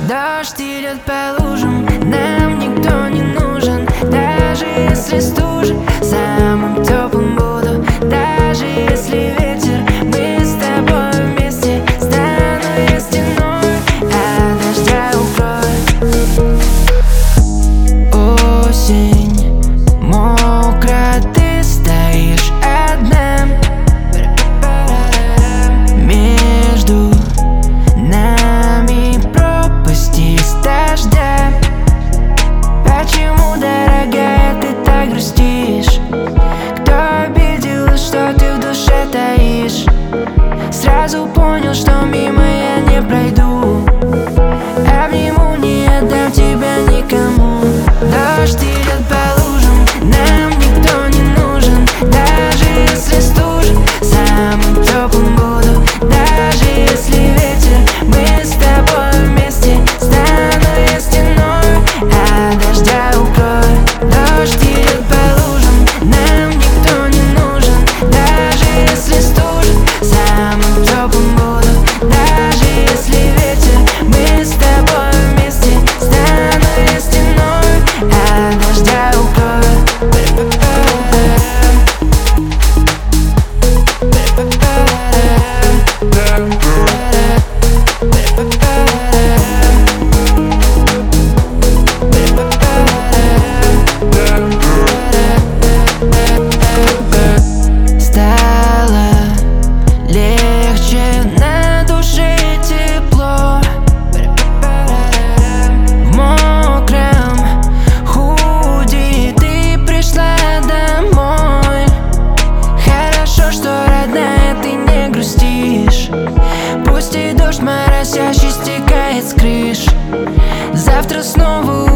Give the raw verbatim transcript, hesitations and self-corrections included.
Дождь идет по лужам, нам никто не нужен. Даже если стужа, самым теплым буду. Даже если ветер, мы с тобой вместе. Стану я стеной, а дождя укроет. Осень, мокро, ты стоишь одна. Между нами пропасть из дождя. Почему, дорогая, ты так грустишь? Кто обидел, что ты в душе таишь? Сразу понял, что мимо я не пройду. Обниму, не отдам тебя никому. Дождь идет по лужам, нам никто не нужен. Даже если стужа, самым теплым буду. Даже если ветер, мы с тобой вместе. Стану я стеной, а дождя укроет. Дождь идет по лужам, нам никто не нужен. Даже если стужа, самым теплым буду. Даже если ветер, мы с тобой вместе. Стану я стеной, а дождя укроет. Стало легче, на душе тепло. В мокром худи ты пришла домой. Хорошо, что, родная, ты не грустишь. Пусть и дождь моросящий стекает с крыш. Завтра снова